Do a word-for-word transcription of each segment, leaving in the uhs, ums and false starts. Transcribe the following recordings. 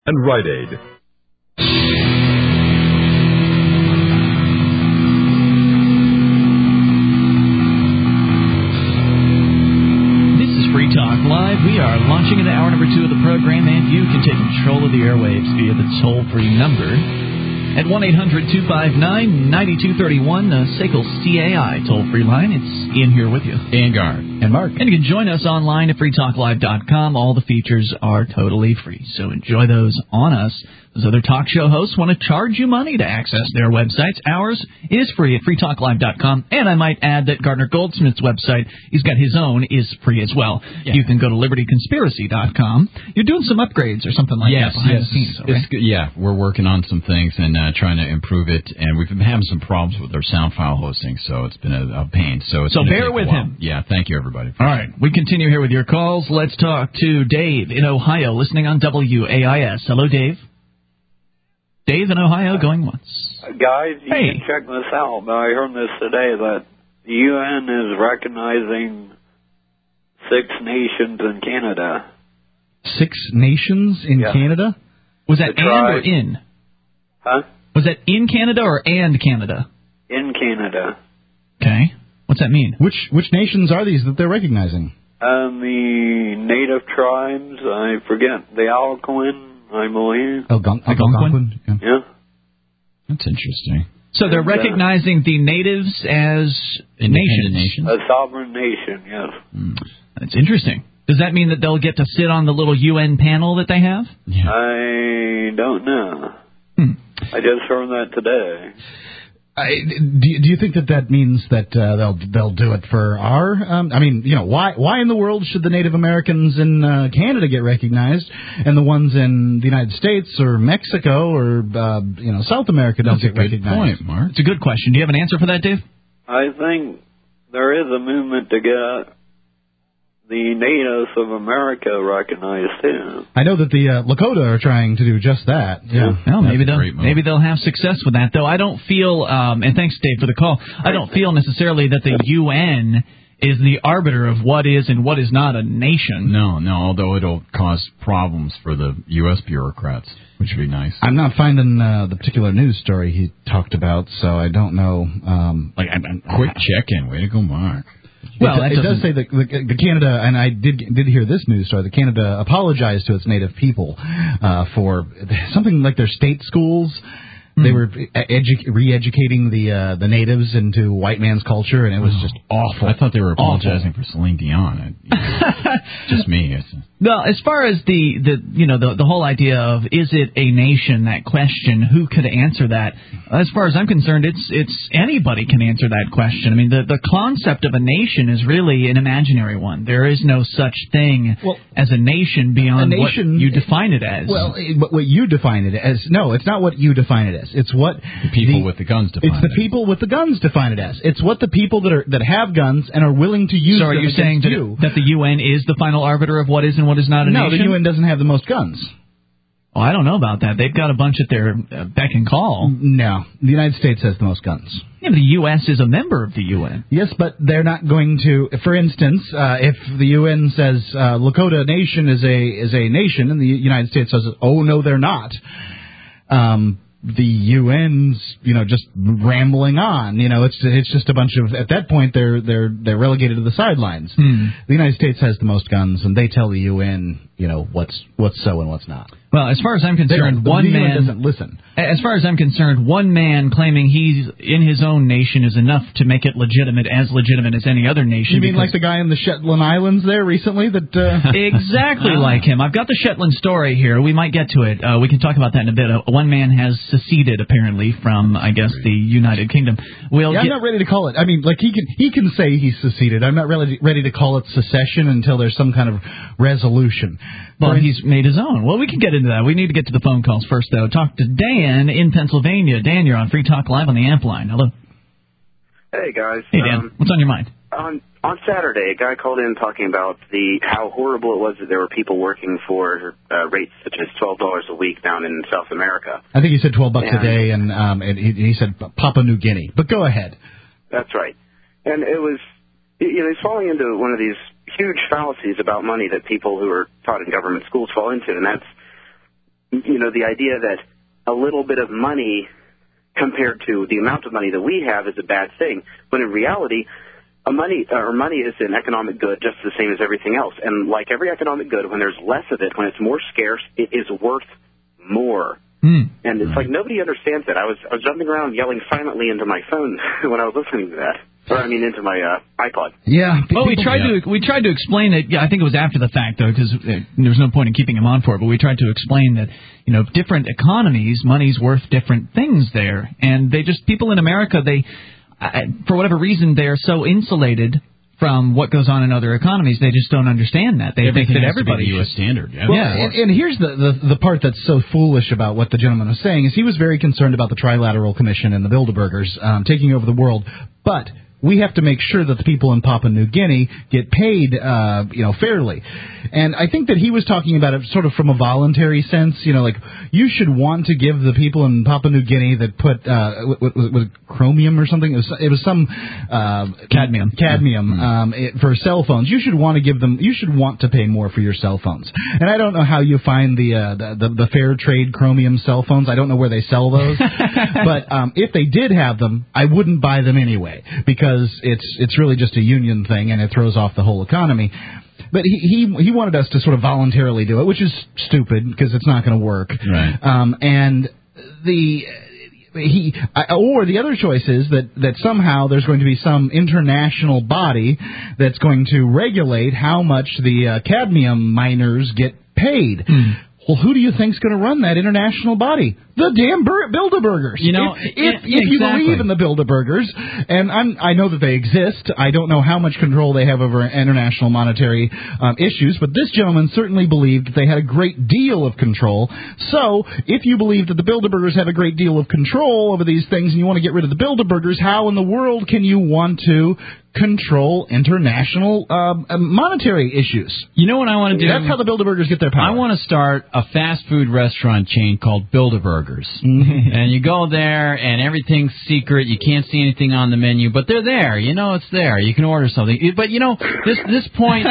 and Rite Aid. Free Talk Live. We are launching into hour number two of the program, and you can take control of the airwaves via the toll-free number at one eight hundred two five nine nine two three one, the S A C L C A I toll-free line. It's Ian here with you. Vanguard. And Mark. And you can join us online at free talk live dot com. All the features are totally free, so enjoy those on us. Those other talk show hosts want to charge you money to access their websites. Ours is free at free talk live dot com. And I might add that Gardner Goldsmith's website, he's got his own, is free as well. Yeah. You can go to liberty conspiracy dot com. You're doing some upgrades or something like yes, that behind yes, the scenes, it's, it's, yeah, we're working on some things and uh, trying to improve it. And we've been having some problems with our sound file hosting, so it's been a, a pain. So, it's so bear with him. Yeah, thank you, everybody. All right, we continue here with your calls. Let's talk to Dave in Ohio, listening on W A I S. Hello, Dave. Dave in Ohio, going once. Guys, you hey. can check this out. I heard this today that the U N is recognizing six nations in Canada. Six nations in yeah. Canada? Was that and or in? Huh? Was that in Canada or and Canada? In Canada. Okay. What's that mean? Which which nations are these that they're recognizing? Um, the native tribes, I forget, the Algonquin, I believe. Algon- Algonquin? Yeah. yeah. That's interesting. So they're and, recognizing uh, the natives as nations. nations? A sovereign nation, yes. Mm. That's interesting. Does that mean that they'll get to sit on the little U N panel that they have? Yeah. I don't know. Hmm. I just heard that today. I, do, do you think that that means that uh, they'll they'll do it for our? Um, I mean, you know, why why in the world should the Native Americans in uh, Canada get recognized, and the ones in the United States or Mexico or uh, you know South America don't That's get recognized? That's a good point, Mark. It's a good question. Do you have an answer for that, Dave? I think there is a movement to get the natives of America recognized too. I know that the uh, Lakota are trying to do just that. Yeah. Well, maybe they'll maybe they'll have success with that. Though I don't feel, um, and thanks, Dave, for the call. I don't feel necessarily that the U N is the arbiter of what is and what is not a nation. No, no. Although it'll cause problems for the U S bureaucrats, which would be nice. I'm not finding uh, the particular news story he talked about, so I don't know. Um, like, I'm, I'm, quick check-in. Way to go, Mark. Well, it, it does say that the, the Canada, and I did did hear this news story, that Canada apologized to its native people uh, for something like their state schools. Mm-hmm. They were edu- re-educating the uh, the natives into white man's culture, and it was just awful. I thought they were apologizing awful. for Celine Dion. You know, just me. Well, as far as the, the you know the the whole idea of is it a nation, that question, who could answer that? As far as I'm concerned, it's it's anybody can answer that question. I mean, the the concept of a nation is really an imaginary one. There is no such thing well, as a nation beyond a nation, what you define it as. Well, what you define it as? No, it's not what you define it as. It's what the people the, with the guns define. It's the it. people with the guns define it as. It's what the people that are that have guns and are willing to use. So are them you saying that, you. that the U N is the final arbiter of what is and what is not a no, nation? No, the U N doesn't have the most guns. Oh, I don't know about that. They've got a bunch at their uh, beck and call. No, the United States has the most guns. Yeah, but the U S is a member of the U N. Yes, but they're not going to. For instance, uh, if the U N says uh, Lakota Nation is a is a nation, and the United States says, "Oh no, they're not," um, the U N's, you know, just rambling on. You know, it's it's just a bunch of. At that point, they're they're they're relegated to the sidelines. Hmm. The United States has the most guns, and they tell the U N, you know, what's what's so and what's not. Well, as far as I'm concerned, one the man U N doesn't listen. As far as I'm concerned, one man claiming he's in his own nation is enough to make it legitimate, as legitimate as any other nation. You mean like the guy in the Shetland Islands there recently? That uh... exactly like him. I've got the Shetland story here. We might get to it. Uh, we can talk about that in a bit. Uh, one man has seceded apparently from, I guess, the United Kingdom. We'll yeah, get... I'm not ready to call it. I mean, like he can he can say he's seceded. I'm not ready ready to call it secession until there's some kind of resolution. Well, he's made his own. Well, we can get into that. We need to get to the phone calls first, though. Talk to Dan in Pennsylvania. Dan, you're on Free Talk Live on the Amp line. Hello. Hey, guys. Hey, Dan. Um, What's on your mind? On on Saturday, a guy called in talking about the how horrible it was that there were people working for uh, rates such as twelve dollars a week down in South America. I think he said twelve bucks and, a day, and, um, and he, he said Papua New Guinea. But go ahead. That's right. And it was, you know, he's falling into one of these huge fallacies about money that people who are taught in government schools fall into, and that's you know, the idea that a little bit of money compared to the amount of money that we have is a bad thing, when in reality, a money or money is an economic good just the same as everything else. And like every economic good, when there's less of it, when it's more scarce, it is worth more. Mm. And it's like nobody understands that. I was I was jumping around yelling silently into my phone when I was listening to that. Or I mean, into my uh, iPod. Yeah. Well, we tried yeah. to we tried to explain it. Yeah, I think it was after the fact though, because uh, there was no point in keeping him on for it. But we tried to explain that you know different economies, money's worth different things there, and they just people in America they, uh, for whatever reason, they are so insulated from what goes on in other economies. They just don't understand that. They Everything think that has to be everybody the U S should. standard. Yeah. Well, Yeah. and, and here's the, the the part that's so foolish about what the gentleman was saying is he was very concerned about the Trilateral Commission and the Bilderbergers um, taking over the world, but we have to make sure that the people in Papua New Guinea get paid, uh, you know, fairly. And I think that he was talking about it sort of from a voluntary sense, you know, like you should want to give the people in Papua New Guinea that put, uh, what, was, was it chromium or something? It was, it was some, uh, Cadmium. Cadmium, Mm-hmm. um, it, for cell phones. You should want to give them, you should want to pay more for your cell phones. And I don't know how you find the, uh, the, the, the fair trade chromium cell phones. I don't know where they sell those. But, um, if they did have them, I wouldn't buy them anyway because it's, it's really just a union thing and it throws off the whole economy. But he, he he wanted us to sort of voluntarily do it, which is stupid because it's not going to work. Right. Um, and the he or the other choice is that, that somehow there's going to be some international body that's going to regulate how much the uh, cadmium miners get paid. Mm. Well, who do you think's going to run that international body? The damn Bur- Bilderbergers. You know, if, if, yeah, if you exactly. believe in the Bilderbergers, and I'm, I know that they exist, I don't know how much control they have over international monetary um, issues, but this gentleman certainly believed that they had a great deal of control. So, if you believe that the Bilderbergers have a great deal of control over these things and you want to get rid of the Bilderbergers, how in the world can you want to control international um, monetary issues? You know what I want to do? That's how the Bilderbergers get their power. I want to start a fast food restaurant chain called Bilderbergers. Mm-hmm. And you go there, and everything's secret. You can't see anything on the menu, but they're there. You know it's there. You can order something. But, you know, this this point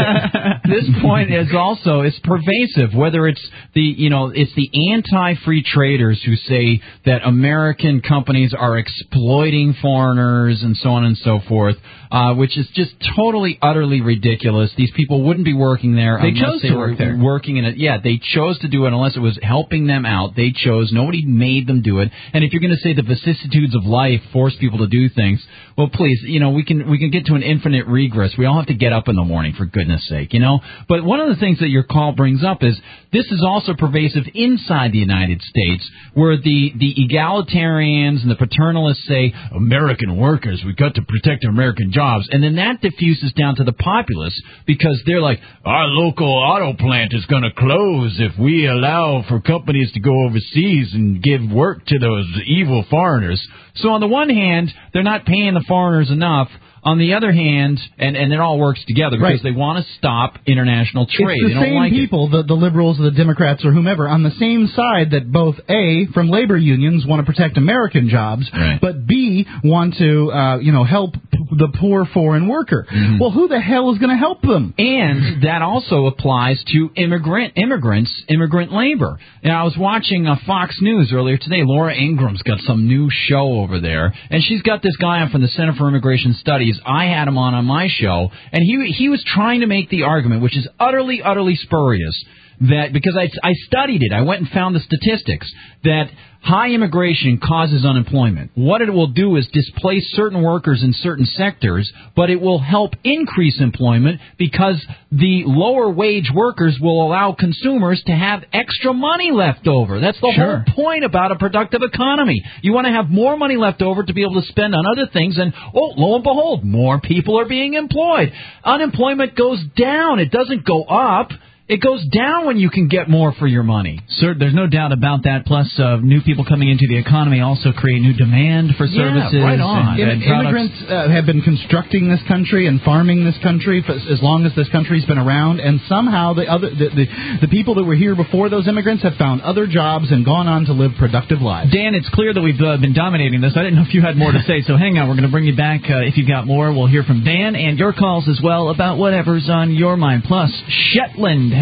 this point is also, it's pervasive, whether it's the, you know, it's the anti-free traders who say that American companies are exploiting foreigners and so on and so forth, uh, which is just totally, utterly ridiculous. These people wouldn't be working there they unless chose they to were work there. working in it. Yeah, they chose to do it unless it was helping them out. They chose. Nobody made them do it. And if you're going to say the vicissitudes of life force people to do things, well, please, you know, we can we can get to an infinite regress. We all have to get up in the morning, for goodness sake, you know. But one of the things that your call brings up is this is also pervasive inside the United States, where the, the egalitarians and the paternalists say, American workers, we've got to protect American jobs. And then that diffuses down to the populace because they're like, our local auto plant is going to close if we allow for companies to go overseas and give work to those evil foreigners. So on the one hand, they're not paying the foreigners enough. On the other hand, and, and it all works together because right. they want to stop international trade. It's the they don't same like people, the, the liberals, the Democrats, or whomever, on the same side that both A, from labor unions, want to protect American jobs, right. but B, want to, uh, you know, help the poor foreign worker. Mm-hmm. Well, who the hell is going to help them? And that also applies to immigrant immigrants, immigrant labor. Now, I was watching uh, Fox News earlier today. Laura Ingram's got some new show over there, and she's got this guy on from the Center for Immigration Studies. I had him on on my show, and he he was trying to make the argument, which is utterly, utterly spurious, that because I, I studied it, I went and found the statistics, that high immigration causes unemployment. What it will do is displace certain workers in certain sectors, but it will help increase employment because the lower wage workers will allow consumers to have extra money left over. That's the Sure. whole point about a productive economy. You want to have more money left over to be able to spend on other things, and, oh, lo and behold, more people are being employed. Unemployment goes down. It doesn't go up. It goes down when you can get more for your money. Sir, there's no doubt about that. Plus, uh, new people coming into the economy also create new demand for services. Yeah, right on. And, and Im- immigrants uh, have been constructing this country and farming this country for as long as this country's been around, and somehow the other the, the, the people that were here before those immigrants have found other jobs and gone on to live productive lives. Dan, it's clear that we've uh, been dominating this. I didn't know if you had more to say, so hang on. We're going to bring you back. Uh, if you've got more, we'll hear from Dan and your calls as well about whatever's on your mind. Plus, Shetland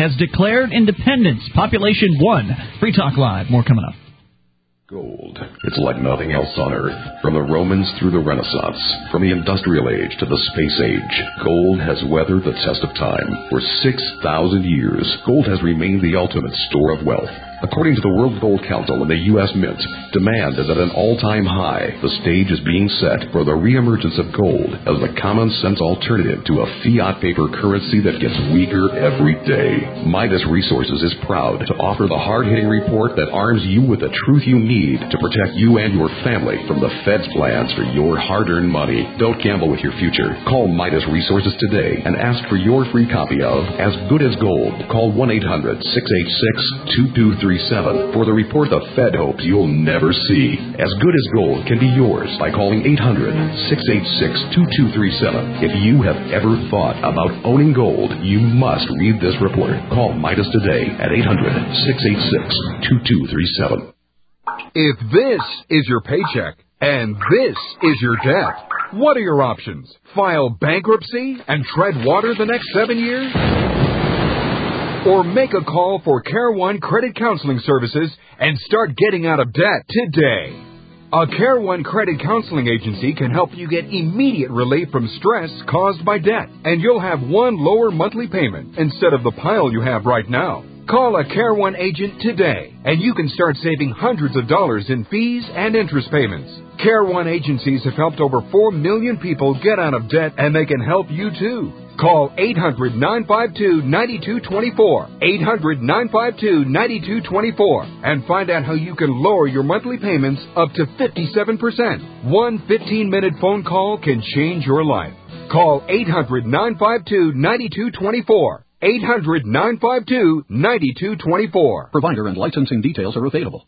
has declared independence. Population one. Free Talk Live. More coming up. Gold. It's like nothing else on Earth. From the Romans through the Renaissance, from the Industrial Age to the Space Age, gold has weathered the test of time. For six thousand years, gold has remained the ultimate store of wealth. According to the World Gold Council and the U S Mint, demand is at an all-time high. The stage is being set for the reemergence of gold as the common-sense alternative to a fiat paper currency that gets weaker every day. Midas Resources is proud to offer the hard-hitting report that arms you with the truth you need to protect you and your family from the Fed's plans for your hard-earned money. Don't gamble with your future. Call Midas Resources today and ask for your free copy of As Good as Gold. Call one eight hundred six eight six two two three seven for the report the Fed hopes you'll never see. As Good as Gold can be yours by calling eight hundred six eight six two two three seven. If you have ever thought about owning gold, you must read this report. Call Midas today at eight hundred six eight six two two three seven. If this is your paycheck and this is your debt, what are your options? File bankruptcy and tread water the next seven years? Or make a call for Care One Credit Counseling Services and start getting out of debt today. A Care One Credit Counseling Agency can help you get immediate relief from stress caused by debt, and you'll have one lower monthly payment instead of the pile you have right now. Call a Care One agent today, and you can start saving hundreds of dollars in fees and interest payments. Care One agencies have helped over four million people get out of debt, and they can help you too. Call eight hundred nine five two nine two two four, eight hundred nine five two nine two two four, and find out how you can lower your monthly payments up to fifty-seven percent. One fifteen-minute phone call can change your life. Call eight hundred nine five two nine two two four, eight hundred nine five two nine two two four. Provider and licensing details are available.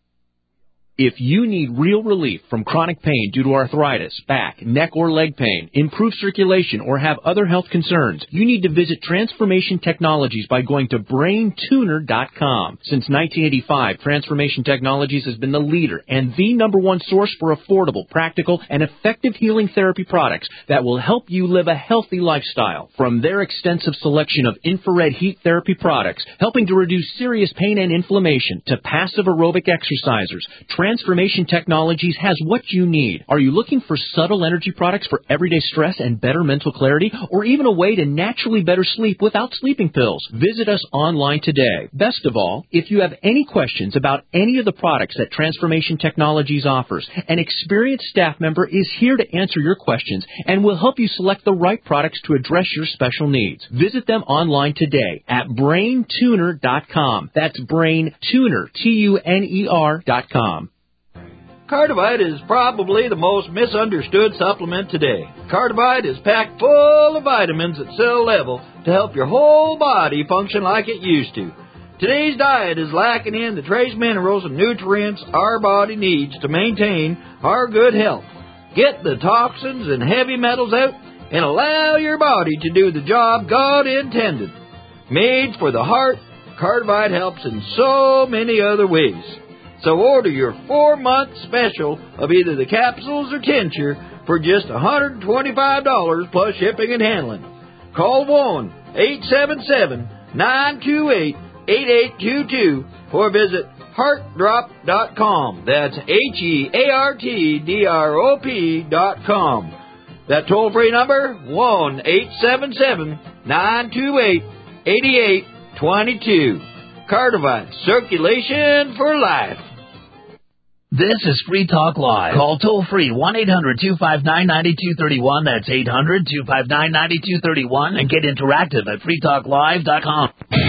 If you need real relief from chronic pain due to arthritis, back, neck, or leg pain, improved circulation, or have other health concerns, you need to visit Transformation Technologies by going to brain tuner dot com. Since nineteen eighty-five, Transformation Technologies has been the leader and the number one source for affordable, practical, and effective healing therapy products that will help you live a healthy lifestyle. From their extensive selection of infrared heat therapy products, helping to reduce serious pain and inflammation, to passive aerobic exercisers, Transformation Technologies has what you need. Are you looking for subtle energy products for everyday stress and better mental clarity, or even a way to naturally better sleep without sleeping pills? Visit us online today. Best of all, if you have any questions about any of the products that Transformation Technologies offers, an experienced staff member is here to answer your questions and will help you select the right products to address your special needs. Visit them online today at brain tuner dot com. That's Brain Tuner, T U N E R dot com. Cardivide is probably the most misunderstood supplement today. Cardivide is packed full of vitamins at cell level to help your whole body function like it used to. Today's diet is lacking in the trace minerals and nutrients our body needs to maintain our good health. Get the toxins and heavy metals out and allow your body to do the job God intended. Made for the heart, Cardivide helps in so many other ways. So order your four-month special of either the capsules or tincture for just one hundred twenty-five dollars plus shipping and handling. Call one eight seven seven nine two eight eight eight two two or visit heart drop dot com. That's H E A R T D R O P dot com. That toll-free number, one eight seven seven nine two eight eight eight two two. Cardivide, circulation for life. This is Free Talk Live. Call toll-free one eight hundred two five nine nine two three one. That's eight hundred two five nine nine two three one. And get interactive at free talk live dot com.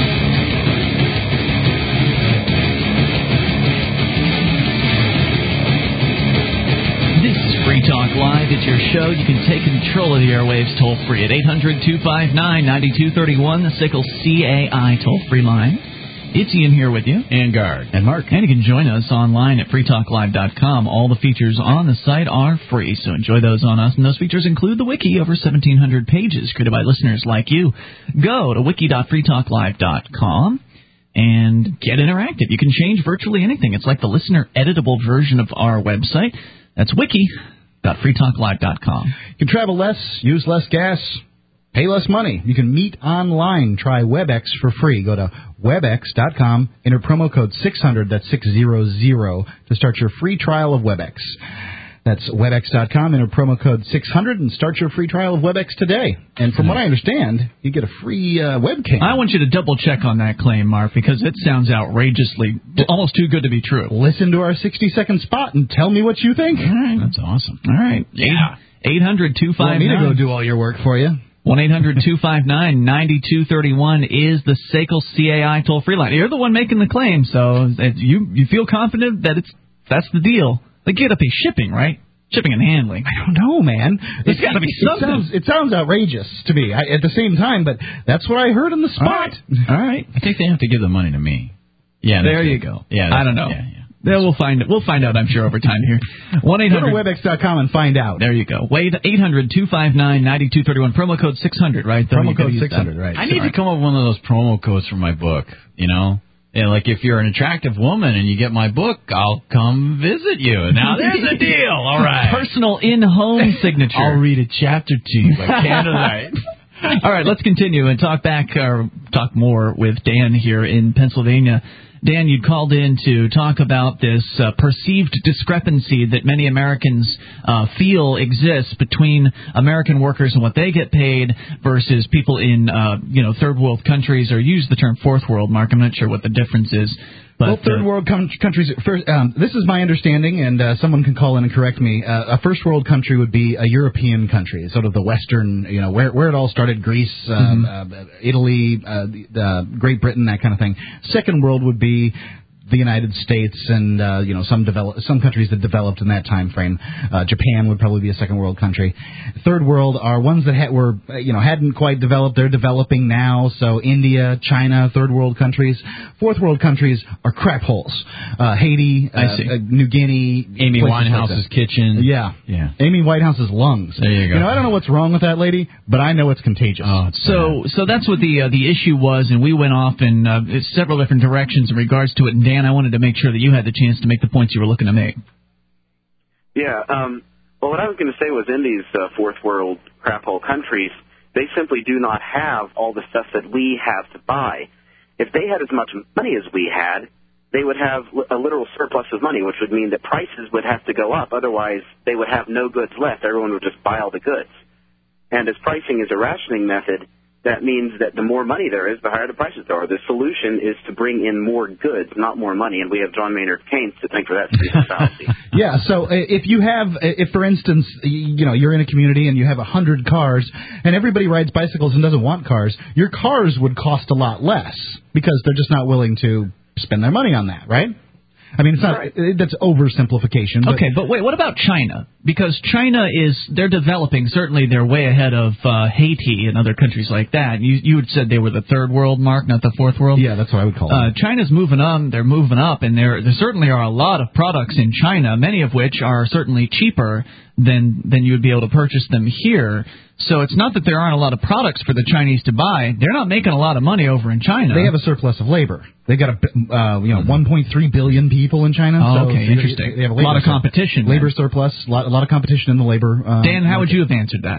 This is Free Talk Live. It's your show. You can take control of the airwaves toll-free at eight hundred two five nine nine two three one, the S I C K L C A I toll-free line. It's Ian here with you. And Guard. And Mark. And you can join us online at free talk live dot com. All the features on the site are free, so enjoy those on us. And those features include the wiki, over seventeen hundred pages created by listeners like you. Go to wiki dot free talk live dot com and get interactive. You can change virtually anything. It's like the listener editable version of our website. That's wiki dot free talk live dot com. You can travel less, use less gas, pay less money. You can meet online. Try WebEx for free. Go to webex dot com, enter promo code six hundred, that's six hundred, to start your free trial of WebEx. That's webex dot com, enter promo code six hundred, and start your free trial of WebEx today. And from what I understand, you get a free uh, webcam. I want you to double-check on that claim, Mark, because it sounds outrageously, almost too good to be true. Listen to our sixty-second spot and tell me what you think. All right. That's awesome. All right. Yeah. eight hundred two five nine. Want me to go do all your work for you? one eight hundred two five nine nine two three one is the S A C L C A I toll-free line. You're the one making the claim, so you you feel confident that it's that's the deal. They get to pay shipping, right? Shipping and handling. I don't know, man. It's got to be something. It sounds, it sounds outrageous to me I, at the same time, but that's what I heard in the spot. All right. All right. I think they have to give the money to me. Yeah. There you it. go. Yeah. I don't know. Yeah, yeah. Yeah, we'll find it. We'll find out, I'm sure, over time here. one eight hundred Go to webex dot com and find out. There you go. Wait, eight hundred two five nine nine two three one. Promo code six hundred, right? Though Promo code six hundred, right. I need to come up with one of those promo codes for my book, you know? Yeah, like if you're an attractive woman and you get my book, I'll come visit you. Now there's a deal. All right. Personal in-home signature. I'll read a chapter to you by candlelight. All right, let's continue and talk back, or talk more with Dan here in Pennsylvania. Dan, you called in to talk about this uh, perceived discrepancy that many Americans uh, feel exists between American workers and what they get paid versus people in, uh, you know, third world countries, or use the term fourth world, Mark. I'm not sure what the difference is. But, well, third uh, world com- countries. First, um, this is my understanding, and uh, someone can call in and correct me. Uh, a first world country would be a European country, sort of the Western, you know, where where it all started: Greece, uh, mm-hmm. uh, Italy, uh, uh, Great Britain, that kind of thing. Second world would be the United States and uh, you know some develop some countries that developed in that time frame. Uh, Japan would probably be a second world country. Third world are ones that ha- were uh, you know hadn't quite developed. They're developing now. So India, China, third world countries. Fourth world countries are crap holes. Uh, Haiti, uh, I see. Uh, New Guinea, Amy Winehouse's like kitchen. Yeah, yeah. Amy Winehouse's lungs. There you go. You know I don't know what's wrong with that lady, but I know it's contagious. Oh, it's So, so that's what the uh, the issue was, and we went off in uh, several different directions in regards to it. And Dan, I wanted to make sure that you had the chance to make the points you were looking to make. Yeah. Um, well, what I was going to say was in these uh, fourth world crap hole countries, they simply do not have all the stuff that we have to buy. If they had as much money as we had, they would have a literal surplus of money, which would mean that prices would have to go up. Otherwise, they would have no goods left. Everyone would just buy all the goods. And as pricing is a rationing method, that means that the more money there is, the higher the prices are. The solution is to bring in more goods, not more money, and we have John Maynard Keynes to thank for that stupid fallacy. Yeah, so if you have, if for instance, you know, you're in a community and you have a hundred cars, and everybody rides bicycles and doesn't want cars, your cars would cost a lot less because they're just not willing to spend their money on that, right? I mean, it's not, right. That's oversimplification. But okay, but wait, what about China? Because China is, they're developing, certainly they're way ahead of uh, Haiti and other countries like that. You you had said they were the third world, Mark, not the fourth world? Yeah, that's what I would call uh, it. China's moving on, they're moving up, and there there certainly are a lot of products in China, many of which are certainly cheaper than than you would be able to purchase them here. So it's not that there aren't a lot of products for the Chinese to buy. They're not making a lot of money over in China. They have a surplus of labor. They've got a uh, you know one point three billion people in China. Oh, so okay, they, interesting. They have a, a lot of competition. Labor there. surplus, a lot, a lot of competition in the labor. Uh, Dan, how would you have answered that?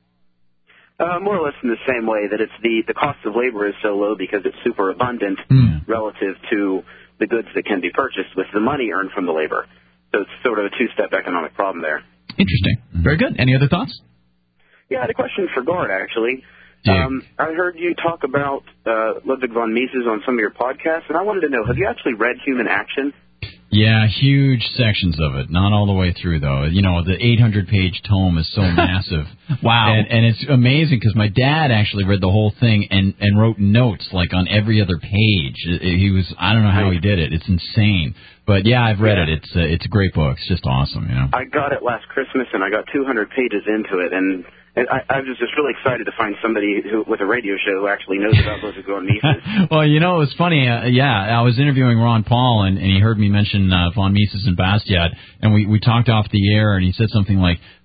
Uh, more or less in the same way that it's the, the cost of labor is so low because it's super abundant mm. relative to the goods that can be purchased with the money earned from the labor. So it's sort of a two-step economic problem there. Interesting. Very good. Any other thoughts? Yeah, I had a question for Gord, actually. Yeah. Um, I heard you talk about uh, Ludwig von Mises on some of your podcasts, and I wanted to know, have you actually read Human Action? Yeah, huge sections of it. Not all the way through, though. You know, the eight hundred page tome is so massive. Wow. And, and it's amazing because my dad actually read the whole thing and, and wrote notes, like, on every other page. He was, I don't know how he did it. It's insane. But, yeah, I've read yeah. it. It's a, it's a great book. It's just awesome, you know. I got it last Christmas, and I got two hundred pages into it, and... And I, I was just really excited to find somebody who, with a radio show who actually knows about Ludwig von Mises. Well, you know, it was funny. Uh, yeah, I was interviewing Ron Paul, and, and he heard me mention uh, von Mises and Bastiat, and we, we talked off the air, and he said something like,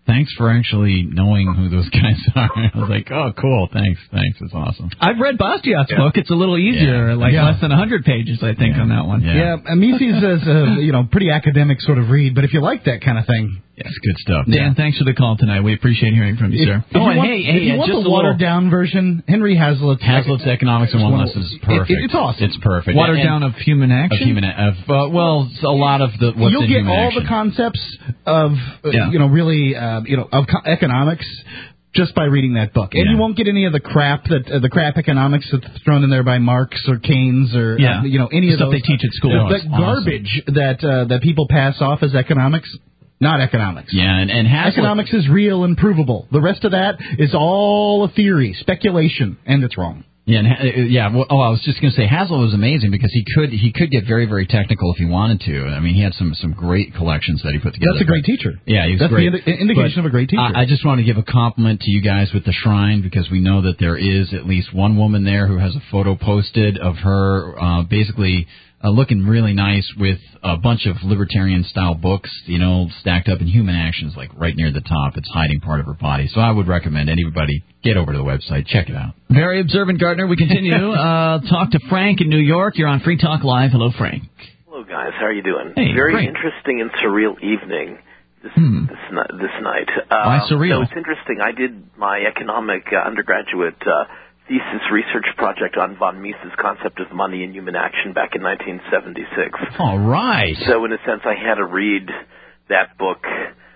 Thanks for actually knowing who those guys are. I was like, oh, cool. Thanks. Thanks. It's awesome. I've read Bastiat's Yeah. book. It's a little easier, Yeah. like Yeah. less than one hundred pages, I think, Yeah. on that one. Yeah, yeah Mises is a you know pretty academic sort of read, but if you like that kind of thing, yeah, it's good stuff. Dan, thanks for the call tonight. We appreciate hearing from you, if, sir. if Oh, you and want, hey, if hey, you uh, want just the a watered little- down version, Henry Hazlitt's Hazlitt's Economics in One Lesson is perfect. It, it's awesome. It's perfect. Watered And- down of human action? Of human, of, uh, well, a lot of the what's You'll in get human all action. the concepts of uh, Yeah. you know really uh, you know of co- economics just by reading that book, and Yeah. you won't get any of the crap that uh, the crap economics that's thrown in there by Marx or Keynes or Yeah. uh, you know any The of stuff those they teach at school. The, Oh, the it's awesome. garbage that uh, that people pass off as economics. Not economics. Yeah, and, and Hazlitt, economics is real and provable. The rest of that is all a theory, speculation, and it's wrong. Yeah, and, uh, yeah. Well, oh, I was just going to say Hazlitt was amazing because he could he could get very very technical if he wanted to. I mean, he had some some great collections that he put together. That's a great teacher. Yeah, he was That's great. the indi- indication But of a great teacher. I, I just want to give a compliment to you guys with the shrine because we know that there is at least one woman there who has a photo posted of her uh, basically. Uh, looking really nice with a bunch of libertarian-style books, you know, stacked up in human actions, like right near the top. It's hiding part of her body. So I would recommend anybody get over to the website, check it out. Very observant, Gardner. We continue. uh, talk to Frank in New York. You're on Free Talk Live. Hello, Frank. Hello, guys. How are you doing? Hey, Very great. interesting and surreal evening this Hmm. this, ni- this night. Why Um, surreal? So it's interesting. I did my economic uh, undergraduate uh, thesis research project on von Mises' concept of money and human action back in nineteen seventy-six. All right. So in a sense, I had to read that book,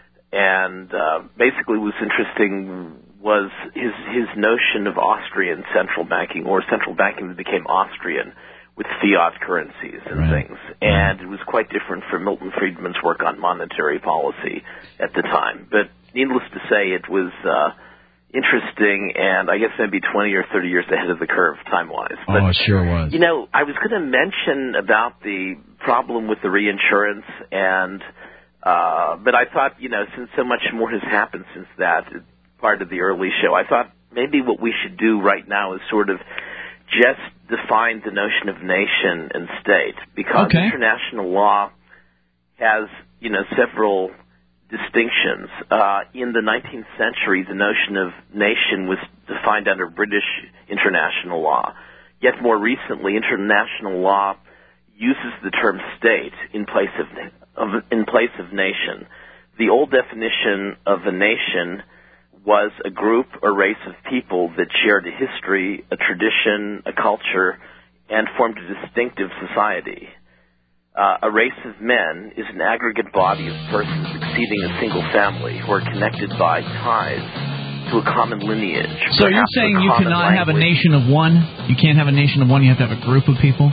and uh, basically what was interesting was his his notion of Austrian central banking, or central banking that became Austrian with fiat currencies and Right. things. And it was quite different from Milton Friedman's work on monetary policy at the time. But needless to say, it was uh, interesting, and I guess maybe twenty or thirty years ahead of the curve time-wise. But, Oh, it sure was. you know, I was going to mention about the problem with the reinsurance, and uh, but I thought, you know, since so much more has happened since that part of the early show, I thought maybe what we should do right now is sort of just define the notion of nation and state, because Okay. international law has, you know, several distinctions. Uh, in the nineteenth century, the notion of nation was defined under British international law. Yet more recently, international law uses the term state in place of, of in place of nation. The old definition of a nation was a group or race of people that shared a history, a tradition, a culture, and formed a distinctive society. Uh, a race of men is an aggregate body of persons exceeding a single family who are connected by ties to a common lineage. So you're perhaps a saying you common cannot have a language. nation of one? You can't have a nation of one. You have to have a group of people?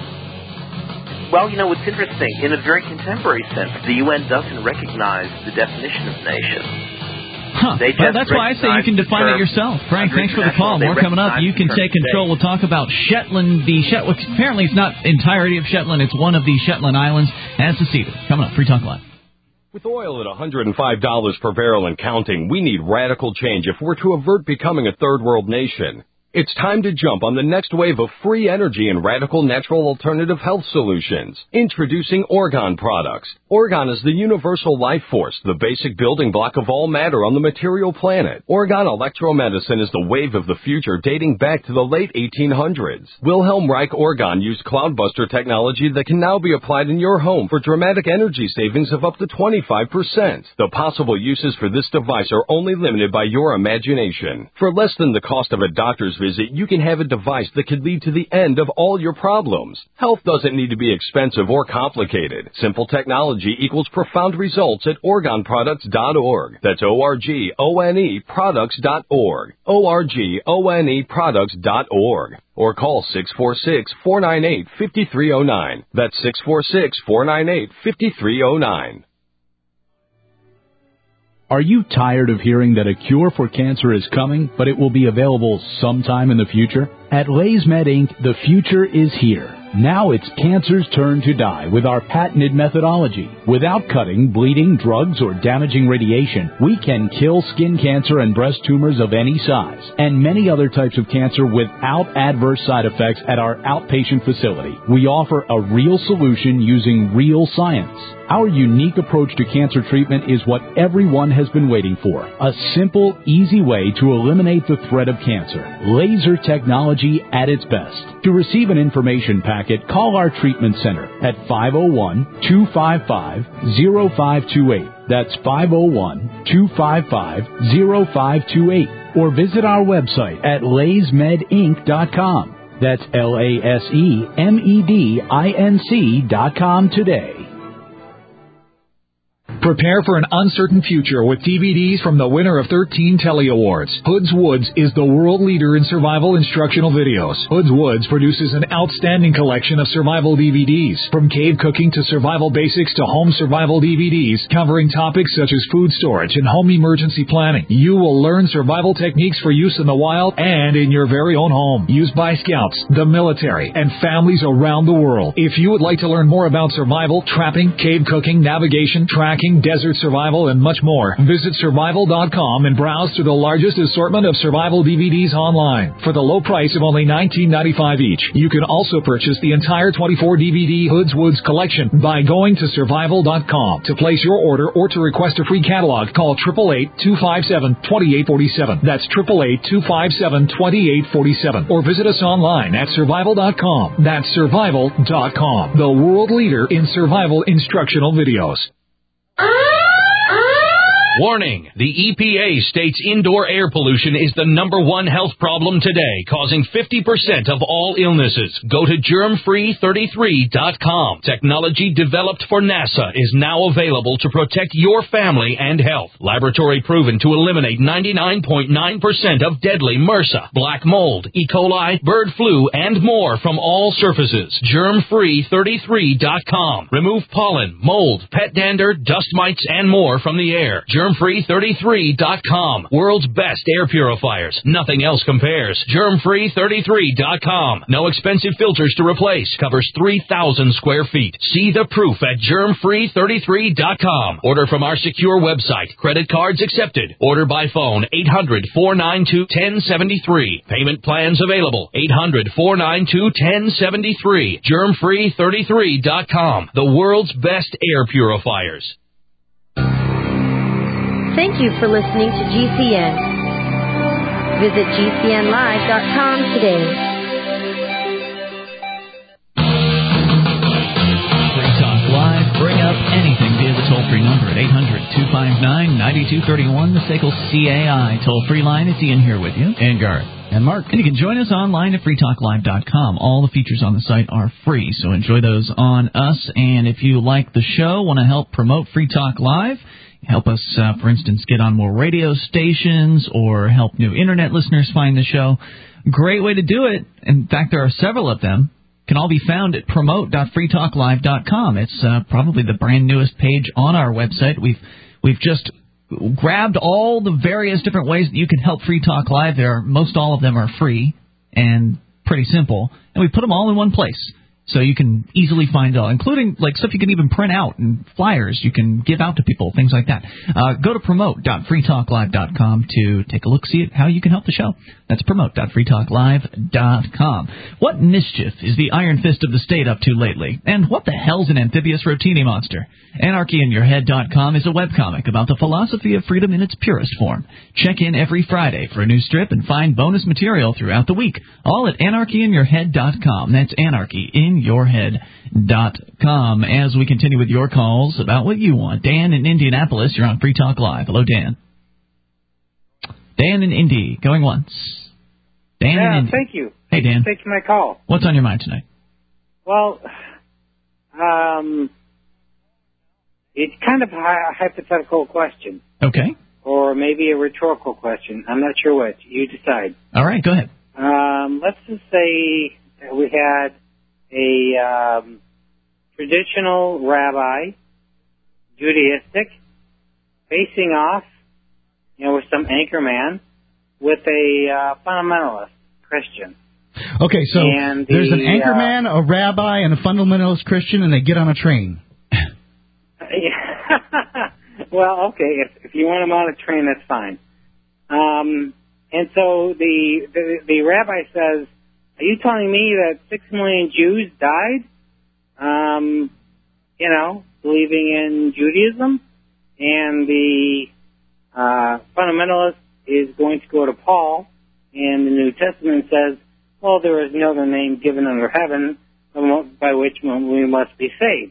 Well, you know, it's interesting. In a very contemporary sense, the U N doesn't recognize the definition of nation. Huh. They Well, just that's why I say you can recognize the define it term yourself. Frank, under thanks for the call. international- More they coming up. recognize You the can term take control. state. We'll talk about Shetland, the Shetland. Apparently, it's not entirety of Shetland. It's one of the Shetland Islands. As seceded. Coming up. Free Talk Live. With oil at one hundred five dollars per barrel and counting, we need radical change if we're to avert becoming a third world nation. It's time to jump on the next wave of free energy and radical natural alternative health solutions. Introducing Orgon products. Orgon is the universal life force, the basic building block of all matter on the material planet. Orgon electromedicine is the wave of the future dating back to the late eighteen hundreds. Wilhelm Reich Orgon used Cloudbuster technology that can now be applied in your home for dramatic energy savings of up to twenty-five percent. The possible uses for this device are only limited by your imagination. For less than the cost of a doctor's visit, you can have a device that could lead to the end of all your problems. Health doesn't need to be expensive or complicated. Simple technology equals profound results at orgon products dot org. That's O R G O N E products dot org. O R G O N E products dot org. Or call six four six, four nine eight, five three zero nine. That's six four six, four nine eight, five three zero nine. Are you tired of hearing that a cure for cancer is coming, but it will be available sometime in the future? At LaysMed Incorporated, the future is here. Now it's cancer's turn to die with our patented methodology. Without cutting, bleeding, drugs, or damaging radiation, we can kill skin cancer and breast tumors of any size, and many other types of cancer without adverse side effects at our outpatient facility. We offer a real solution using real science. Our unique approach to cancer treatment is what everyone has been waiting for. A simple, easy way to eliminate the threat of cancer. Laser technology at its best. To receive an information packet, call our treatment center at five oh one, two five five, oh five two eight. That's five oh one, two five five, oh five two eight. Or visit our website at lays med inc dot com. That's L A S E M E D I N C dot com today. Prepare for an uncertain future with D V Ds from the winner of thirteen Telly Awards. Hoods Woods is the world leader in survival instructional videos. Hoods Woods produces an outstanding collection of survival D V Ds. From cave cooking to survival basics to home survival D V Ds, covering topics such as food storage and home emergency planning. You will learn survival techniques for use in the wild and in your very own home. Used by scouts, the military, and families around the world. If you would like to learn more about survival, trapping, cave cooking, navigation, tracking, desert survival, and much more, visit survival dot com and browse through the largest assortment of survival D V Ds online for the low price of only nineteen ninety-five each. You can also purchase the entire twenty-four D V D Hoods Woods collection by going to survival dot com. To place your order or to request a free catalog, call eight eight eight, two five seven, two eight four seven. That's eight eight eight, two five seven, two eight four seven. Or visit us online at survival dot com. That's survival dot com, the world leader in survival instructional videos. Warning! The E P A states indoor air pollution is the number one health problem today, causing fifty percent of all illnesses. Go to germ free thirty-three dot com. Technology developed for NASA is now available to protect your family and health. Laboratory proven to eliminate ninety-nine point nine percent of deadly MRSA, black mold, E. coli, bird flu, and more from all surfaces. germ free thirty-three dot com. Remove pollen, mold, pet dander, dust mites, and more from the air. germ free thirty-three dot com. World's best air purifiers. Nothing else compares. germ free thirty-three dot com. No expensive filters to replace. Covers three thousand square feet. See the proof at germ free thirty-three dot com. Order from our secure website. Credit cards accepted. Order by phone eight hundred, four nine two, one oh seven three. Payment plans available. eight hundred, four nine two, one oh seven three. germ free thirty-three dot com. The world's best air purifiers. Thank you for listening to G C N. Visit G C N live dot com today. Free Talk Live. Bring up anything via the toll-free number at eight hundred, two five nine, nine two three one, the S A C L C A I toll-free line. It's Ian here with you. And Garth. And Mark. And you can join us online at free talk live dot com. All the features on the site are free, so enjoy those on us. And if you like the show, want to help promote Free Talk Live, help us, uh, for instance, get on more radio stations or help new Internet listeners find the show, great way to do it. In fact, there are several of them. Can all be found at promote dot free talk live dot com. It's uh, probably the brand newest page on our website. We've we've just grabbed all the various different ways that you can help Free Talk Live. There, are, most all of them are free and pretty simple, and we put them all in one place. So you can easily find all, including like stuff you can even print out and flyers you can give out to people, things like that. Uh, go to promote dot free talk live dot com to take a look, see at how you can help the show. That's promote dot free talk live dot com. What mischief is the Iron Fist of the State up to lately? And what the hell's an amphibious rotini monster? anarchy in your head dot com is a webcomic about the philosophy of freedom in its purest form. Check in every Friday for a new strip and find bonus material throughout the week, all at anarchy in your head dot com. That's anarchy in your head dot com. As we continue with your calls about what you want. Dan in Indianapolis, you're on Free Talk Live. Hello, Dan. Dan in Indy, going once. Dan yeah, in Indy. Thank you. Hey, Dan. Thanks for taking my call. What's on your mind tonight? Well, um, it's kind of a hypothetical question. Okay. Or maybe a rhetorical question. I'm not sure which. You decide. All right, go ahead. Um, let's just say that we had a um, traditional rabbi, Judaistic, facing off, you know, with some anchor man, with a uh, fundamentalist Christian. Okay, so and there's the, an anchor uh, man, a rabbi, and a fundamentalist Christian, and they get on a train. well, okay, if if you want them on a train, that's fine. Um, and so the, the the rabbi says, "Are you telling me that six million Jews died? Um, you know, believing in Judaism?" And the uh, fundamentalist is going to go to Paul, and the New Testament says, "Well, there is no other name given under heaven by which we must be saved."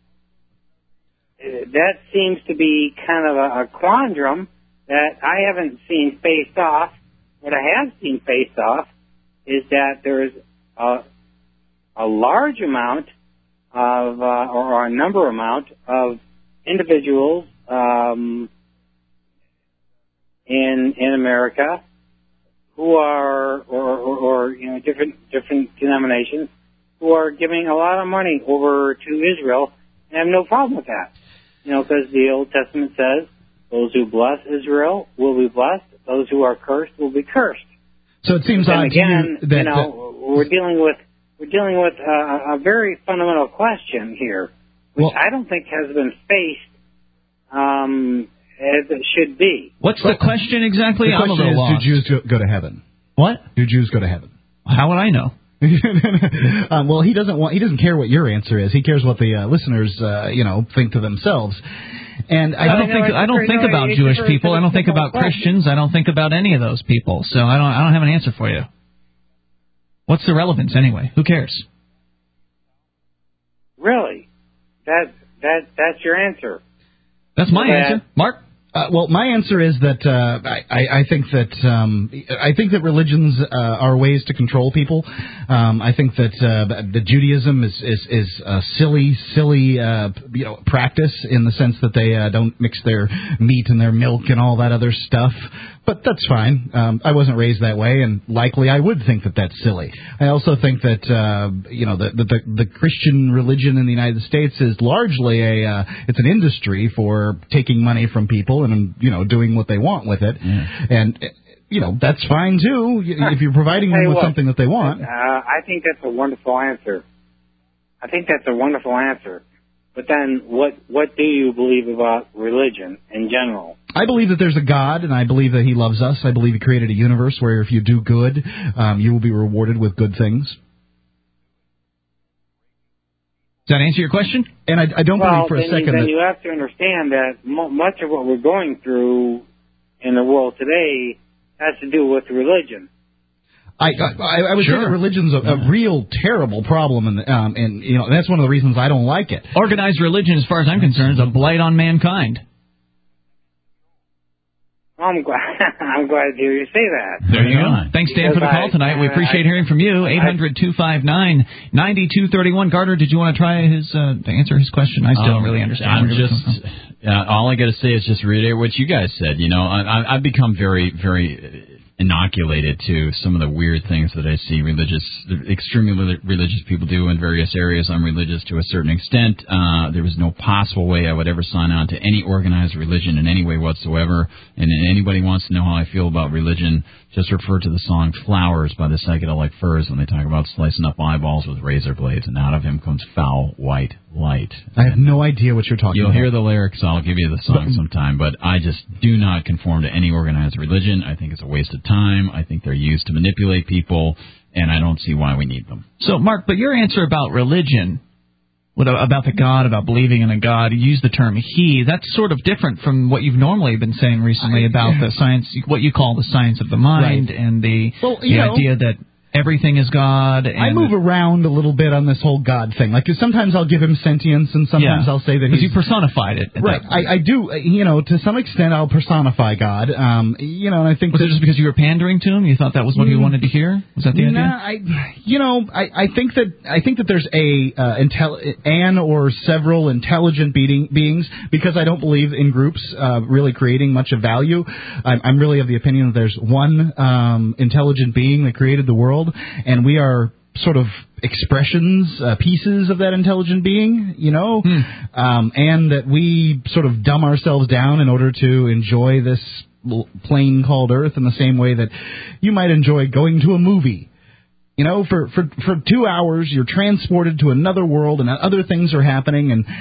That seems to be kind of a, a quandrum that I haven't seen faced off. What I have seen faced off is that there is a, a large amount of, uh, or, or a number amount of individuals um, in in America who are, or, or, or you know, different different denominations who are giving a lot of money over to Israel, and I have no problem with that. You know, because the Old Testament says, those who bless Israel will be blessed, those who are cursed will be cursed. So it seems and odd again, to you that... you know, that, we're dealing with we're dealing with a, a very fundamental question here, which well, I don't think has been faced um, as it should be. What's the question exactly? The I'm question a little is, lost. do Jews go, go to heaven? What? Do Jews go to heaven? How would I know? um, well, he doesn't want. He doesn't care what your answer is. He cares what the uh, listeners, uh, you know, think to themselves. And I, I don't know, think I don't think about Jewish people. I don't think about Christians. I don't think about any of those people. So I don't I don't have an answer for you. What's the relevance anyway? Who cares? Really, that that that's your answer. That's my that, answer, Mark. Uh, well, my answer is that uh, I, I think that um, I think that religions uh, are ways to control people. Um, I think that uh, the Judaism is is, is a silly, silly uh, you know practice in the sense that they uh, don't mix their meat and their milk and all that other stuff. But that's fine. Um, I wasn't raised that way, and likely I would think that that's silly. I also think that uh, you know the, the the Christian religion in the United States is largely a uh, it's an industry for taking money from people and you know doing what they want with it, yeah. and you know that's fine too if you're providing them with what, something that they want. Uh, I think that's a wonderful answer. I think that's a wonderful answer. But then, what what do you believe about religion in general? I believe that there's a God, and I believe that He loves us. I believe He created a universe where if you do good, um, you will be rewarded with good things. Does that answer your question? And I, I don't well, believe for a then second you, then that... you have to understand that mo- much of what we're going through in the world today has to do with religion. I, I, I would sure. say that religion's a, a real terrible problem, and um, and you know that's one of the reasons I don't like it. Organized religion, as far as I'm concerned, is a blight on mankind. I'm glad. I'm glad to hear you say that. There you go. Thanks, Dan, for the call tonight. We appreciate hearing from you. eight hundred two five nine nine two three one. Gardner, did you want to try his uh, to answer his question? I still um, don't really understand. I'm just. Uh, all I got to say is just reiterate what you guys said. You know, I, I, I've become very, very inoculated to some of the weird things that I see religious, extremely religious people do in various areas. I'm religious to a certain extent. Uh, there was no possible way I would ever sign on to any organized religion in any way whatsoever. And if anybody wants to know how I feel about religion, just refer to the song Flowers by the Psychedelic Furs when they talk about slicing up eyeballs with razor blades, and out of him comes foul white light. I have no idea what you're talking You'll about. You'll hear the lyrics. I'll give you the song sometime, but I just do not conform to any organized religion. I think it's a waste of time. I think they're used to manipulate people, and I don't see why we need them. So, Mark, but your answer about religion, what, about the God, about believing in a God, you use the term he, that's sort of different from what you've normally been saying recently about the science, what you call the science of the mind, right. and the, well, the know, idea that everything is God. And I move around a little bit on this whole God thing. Like, sometimes I'll give him sentience, and sometimes yeah, I'll say that he's... you personified it. Right. I, I do, you know, to some extent I'll personify God. Um, you know, and I think... Was that, it just because you were pandering to him? You thought that was what mm, he wanted to hear? Was that the idea? Nah, I, you know, I, I think that I think that there's a uh, intel, an or several intelligent being, beings, because I don't believe in groups uh, really creating much of value. I'm, I'm really of the opinion that there's one um, intelligent being that created the world, and we are sort of expressions, uh, pieces of that intelligent being, you know, hmm. um, and that we sort of dumb ourselves down in order to enjoy this plane called Earth in the same way that you might enjoy going to a movie. You know, for, for, for two hours, you're transported to another world, and other things are happening, and...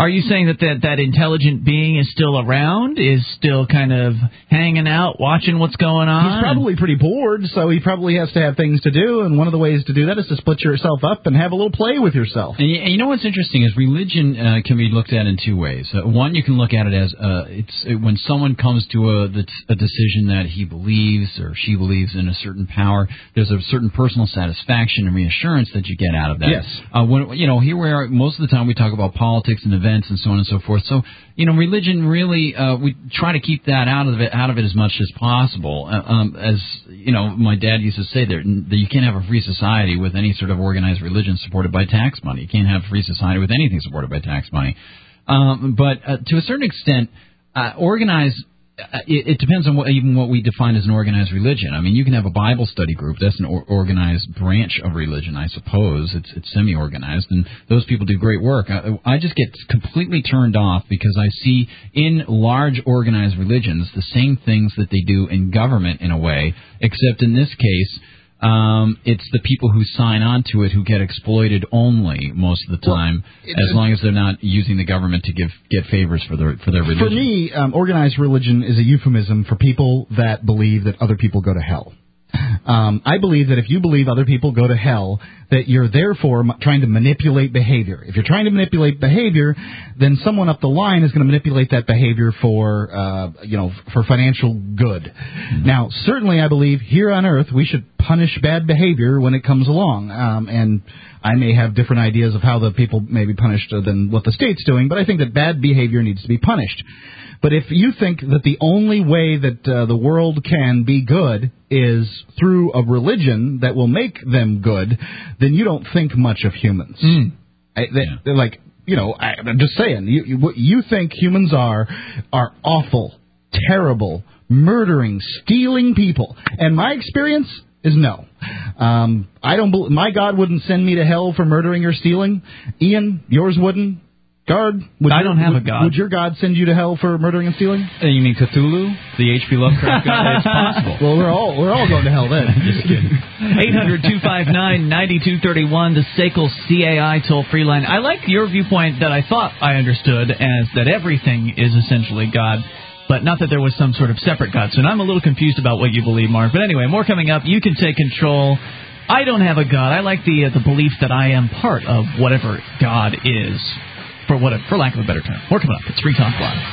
Are you saying that, that that intelligent being is still around, is still kind of hanging out, watching what's going on? He's probably pretty bored, so he probably has to have things to do, and one of the ways to do that is to split yourself up and have a little play with yourself. And you, and you know what's interesting is religion uh, can be looked at in two ways. Uh, one, you can look at it as uh, it's it, when someone comes to a, a decision that he believes or she believes in a certain power, there's a certain personal satisfaction and reassurance that you get out of that. Yes. Uh, when, you know, here we are, most of the time we talk about politics and events and so on and so forth. So, you know, religion really, uh, we try to keep that out of it, out of it as much as possible. Uh, um, as, you know, my dad used to say there, that you can't have a free society with any sort of organized religion supported by tax money. You can't have a free society with anything supported by tax money. Um, but uh, to a certain extent, uh, organized Uh, it, it depends on what, even what we define as an organized religion. I mean, you can have a Bible study group. That's an or, organized branch of religion, I suppose. It's, it's semi-organized, and those people do great work. I, I just get completely turned off because I see in large organized religions the same things that they do in government in a way, except in this case, Um, it's the people who sign on to it who get exploited only most of the time, well, as long as they're not using the government to give get favors for their for their religion. For me, um, organized religion is a euphemism for people that believe that other people go to hell. Um, I believe that if you believe other people go to hell, that you're therefore m- trying to manipulate behavior. If you're trying to manipulate behavior, then someone up the line is going to manipulate that behavior for, uh, you know, for financial good. Mm-hmm. Now, certainly I believe here on Earth we should punish bad behavior when it comes along. Um, and I may have different ideas of how the people may be punished than what the state's doing, but I think that bad behavior needs to be punished. But if you think that the only way that uh, the world can be good is through a religion that will make them good, then you don't think much of humans. Mm. I, they, yeah. They're like, you know, I, I'm just saying, you, you, what you think humans are, are awful, terrible, murdering, stealing people. And my experience is no. Um, I don't. Be- my God wouldn't send me to hell for murdering or stealing. Ian, yours wouldn't. Guard, would I your, don't have would, a God. Would your God send you to hell for murdering and stealing? Uh, you mean Cthulhu, the H P Lovecraft God? It's possible. Well, we're all we're all going to hell then. Just kidding. eight hundred two five nine nine two three one, the S A C L C A I toll-free line. I like your viewpoint that I thought I understood as that everything is essentially God, but not that there was some sort of separate God. So I'm a little confused about what you believe, Mark. But anyway, more coming up. You can take control. I don't have a God. I like the uh, the belief that I am part of whatever God is. For what, for lack of a better term. More coming up. It's Free Talk Live.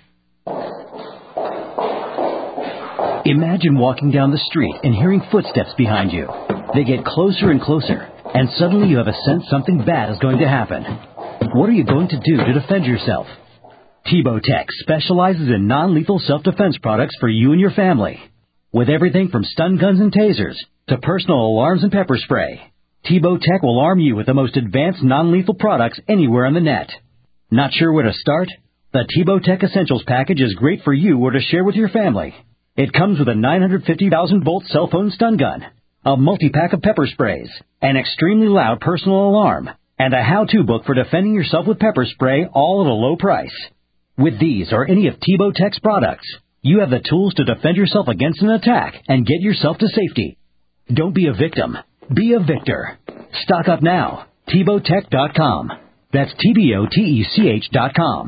Imagine walking down the street and hearing footsteps behind you. They get closer and closer, and suddenly you have a sense something bad is going to happen. What are you going to do to defend yourself? Tebow Tech specializes in non-lethal self-defense products for you and your family. With everything from stun guns and tasers to personal alarms and pepper spray, Tebow Tech will arm you with the most advanced non-lethal products anywhere on the net. Not sure where to start? The Tebow Tech Essentials package is great for you or to share with your family. It comes with a nine hundred fifty thousand volt cell phone stun gun, a multi-pack of pepper sprays, an extremely loud personal alarm, and a how-to book for defending yourself with pepper spray, all at a low price. With these or any of Tebow Tech's products, you have the tools to defend yourself against an attack and get yourself to safety. Don't be a victim. Be a victor. Stock up now. Tebow Tech dot com. That's T B O T E C H dot com.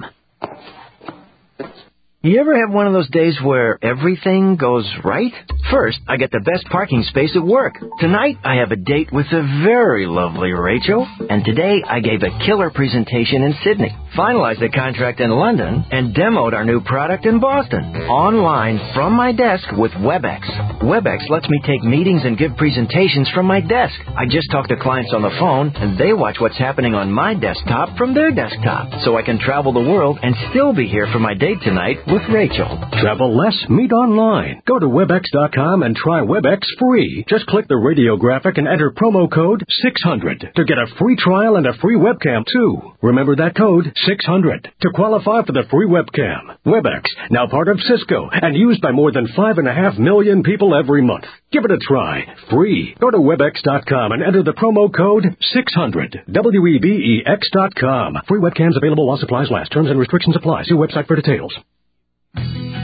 You ever have one of those days where everything goes right? First, I get the best parking space at work. Tonight, I have a date with the very lovely Rachel. And today, I gave a killer presentation in Sydney, finalized a contract in London, and demoed our new product in Boston. Online, from my desk with WebEx. WebEx lets me take meetings and give presentations from my desk. I just talk to clients on the phone, and they watch what's happening on my desktop from their desktop. So I can travel the world and still be here for my date tonight with Rachel. Travel less, meet online. Go to webex dot com and try WebEx free. Just click the radio graphic and enter promo code six hundred to get a free trial and a free webcam, too. Remember that code, six hundred, to qualify for the free webcam. WebEx, now part of Cisco and used by more than five and a half million people every month. Give it a try. Free. Go to webex dot com and enter the promo code six hundred. W E B E X dot com. Free webcams available while supplies last. Terms and restrictions apply. See website for details.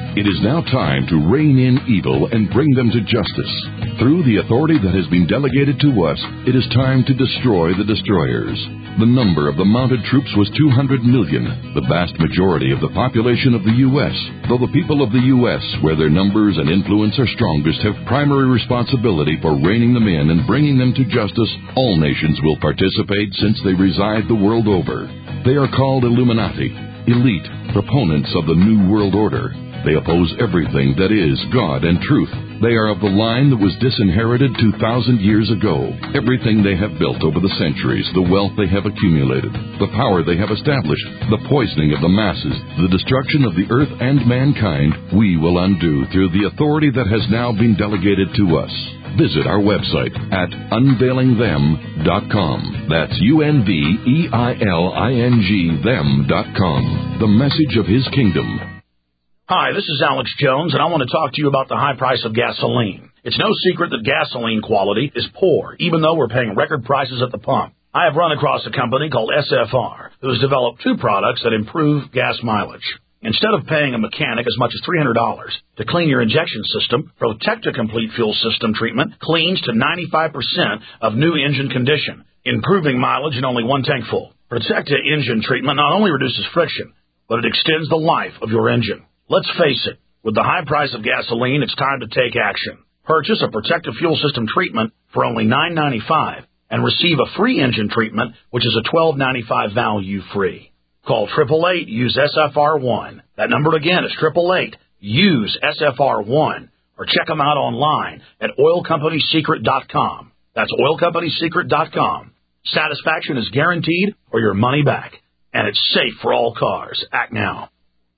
It is now time to rein in evil and bring them to justice. Through the authority that has been delegated to us, it is time to destroy the destroyers. The number of the mounted troops was two hundred million, the vast majority of the population of the U S Though the people of the U S, where their numbers and influence are strongest, have primary responsibility for reining them in and bringing them to justice, all nations will participate since they reside the world over. They are called Illuminati, elite, proponents of the New World Order. They oppose everything that is God and truth. They are of the line that was disinherited two thousand years ago. Everything they have built over the centuries, the wealth they have accumulated, the power they have established, the poisoning of the masses, the destruction of the earth and mankind, we will undo through the authority that has now been delegated to us. Visit our website at unveiling them dot com. That's U N V E I L I N G them dot com. The message of His kingdom. Hi, this is Alex Jones, and I want to talk to you about the high price of gasoline. It's no secret that gasoline quality is poor, even though we're paying record prices at the pump. I have run across a company called S F R, who has developed two products that improve gas mileage. Instead of paying a mechanic as much as three hundred dollars to clean your injection system, Protecta Complete Fuel System treatment cleans to ninety-five percent of new engine condition, improving mileage in only one tank full. Protecta engine treatment not only reduces friction, but it extends the life of your engine. Let's face it, with the high price of gasoline, it's time to take action. Purchase a Protecta Fuel System treatment for only nine ninety-five and receive a free engine treatment, which is a twelve ninety-five value free. Call eight eight eight, use S F R one. That number again is eight eight eight, use S F R one. Or check them out online at oil company secret dot com. That's oil company secret dot com. Satisfaction is guaranteed or your money back. And it's safe for all cars. Act now.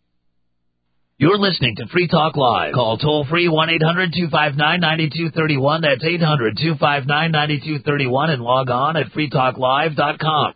You're listening to Free Talk Live. Call toll-free one eight hundred two five nine nine two three one. That's eight hundred two five nine nine two three one. And log on at free talk live dot com.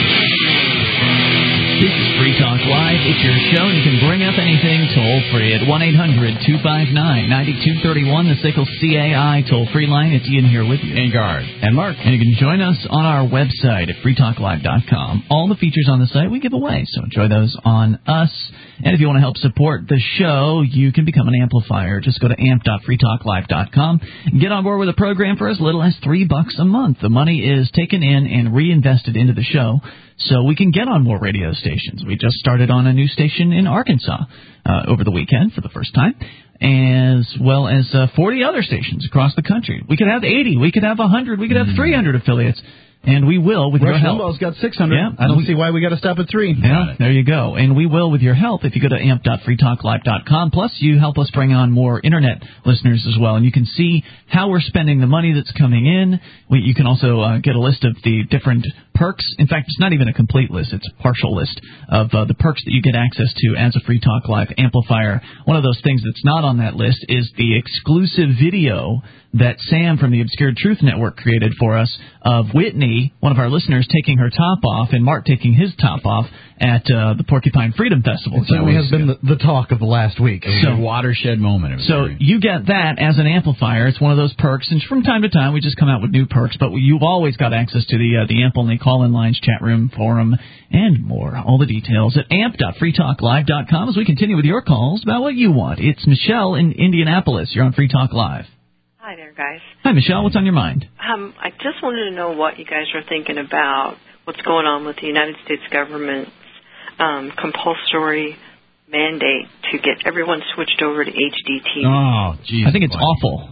This is Free Talk Live. It's your show. You can bring up anything toll-free at one eight hundred two five nine nine two three one, the S I C L C A I toll-free line. It's Ian here with you. And Guard. And Mark. And you can join us on our website at free talk live dot com. All the features on the site we give away, so enjoy those on us. And if you want to help support the show, you can become an amplifier. Just go to amp dot free talk live dot com and get on board with a program for as little as three bucks a month. The money is taken in and reinvested into the show so we can get on more radio stations. We just started on a new station in Arkansas uh, over the weekend for the first time, as well as uh, forty other stations across the country. We could have eighty, we could have one hundred, we could have three hundred affiliates. And we will with Rush your help. Limbaugh's got six hundred. Yeah, I don't we, see why we got to stop at three. Yeah, there you go. And we will with your help if you go to amp dot free talk live dot com. Plus, you help us bring on more Internet listeners as well. And you can see how we're spending the money that's coming in. We, you can also uh, get a list of the different perks. In fact, it's not even a complete list. It's a partial list of uh, the perks that you get access to as a Free Talk Live amplifier. One of those things that's not on that list is the exclusive video that Sam from the Obscured Truth Network created for us of Whitney, one of our listeners, taking her top off and Mark taking his top off at uh, the Porcupine Freedom Festival. It certainly has been the, the talk of the last week. It was so, a watershed moment. So great. You get that as an amplifier. It's one of those perks, and from time to time we just come out with new perks, but you've always got access to the uh, the Amp Only call-in lines, chat room, forum, and more. All the details at amp dot free talk live dot com as we continue with your calls about what you want. It's Michelle in Indianapolis. You're on Free Talk Live. Hi there, guys. Hi, Michelle. What's on your mind? Um, I just wanted to know what you guys are thinking about what's going on with the United States government's um, compulsory mandate to get everyone switched over to H D T V. Oh, geez. I think it's awful.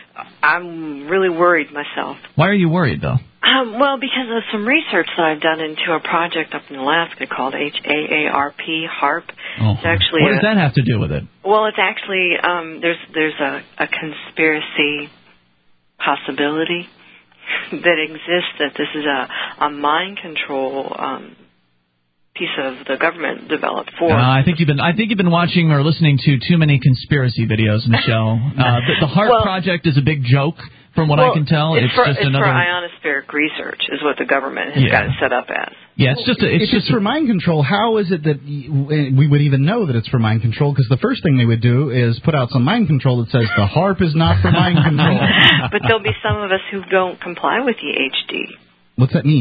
I'm really worried myself. Why are you worried, though? Um, well, because of some research that I've done into a project up in Alaska called H A A R P, HARP. Oh. It's actually what a, does that have to do with it? Well, it's actually, um, there's there's a, a conspiracy possibility that exists, that this is a, a mind control um, piece of the government developed for. Uh, I think you've been I think you've been watching or listening to too many conspiracy videos, Michelle. uh, the, the HARP well, project is a big joke, from what well, I can tell. It's, it's for, just it's another for ionospheric research, is what the government has yeah. got it set up as. Yeah, it's just a, it's if just it's for mind control, how is it that we would even know that it's for mind control? Because the first thing they would do is put out some mind control that says the HARP is not for mind control. But there'll be some of us who don't comply with the H D. What's that mean?